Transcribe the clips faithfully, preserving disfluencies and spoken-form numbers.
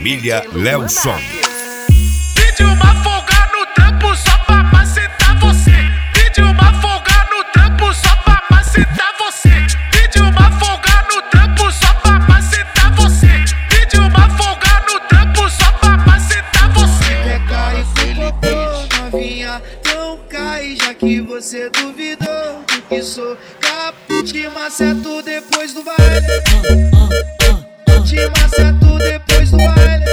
Família Lelson. Pedi uma folga no trampo só pra macetar você. Pedi uma folga no trampo só pra macetar você. Pedi uma folga no trampo só pra macetar você. Pedi uma folga no trampo só pra macetar você. Quer cair com popô, novinha? Não cai, já que você duvidou do que sou. Capo, te maceto depois do baile. Te maceto depois do baile.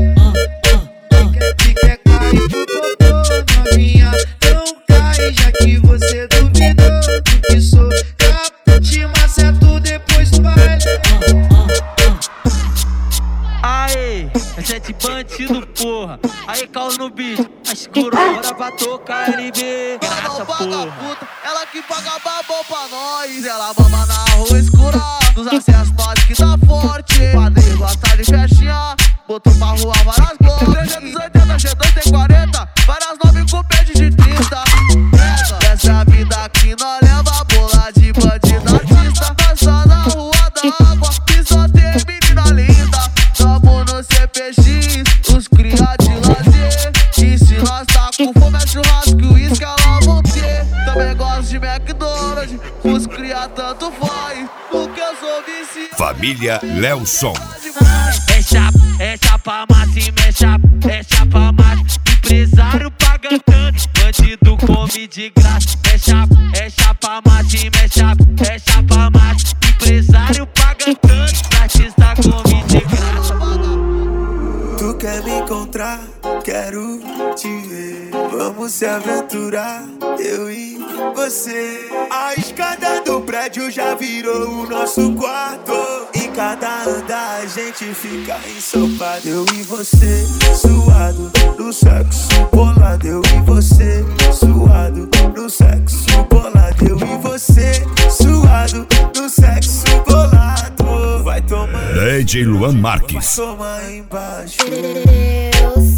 Que quer cair com popô, novinha? Não cai, já que você duvidou do que sou. Capo, te maceto depois do baile. Aê, é sete bandido, porra. Aí, caos no beat, a escuro, bora pra tocar N B. Graça, porra. Ela que paga babão pra nós. Ela mama na rua escura, nos acessos nós que tá forte. Padrinho gosta de festinha, botou pra rua várias globas. trezentos e oitenta, G dois tem quarenta, várias nove com pede de trinta. Essa é a vida que nós leva, bola de bandido artista. Dança na rua da água, que só tem menina linda. Tamo no C P X, os cria de lazer. E se nós tá com fome é churrasco e uísque ela vão ter. Também gosto de McDonald's, os cria tanto faz, porque eu sou viciado. Família Lelson. É chapa, é chapa massa e é chapa, é chapa massa. Empresário paga tanto, bandido come de graça. É chapa, é chapa massa e é chapa, é chapa massa. Empresário paga tanto, artista come de graça. Tu quer me encontrar? Quero te ver. Vamos se aventurar, eu e você. A escada do prédio já virou o nosso quarto. Em cada andar a gente fica ensopado. Eu e você, suado, no sexo bolado. Eu e você, suado, no sexo bolado. Eu e você, suado, no sexo bolado. Vai tomar, D J Luan Marques. vai tomar embaixo. Deus.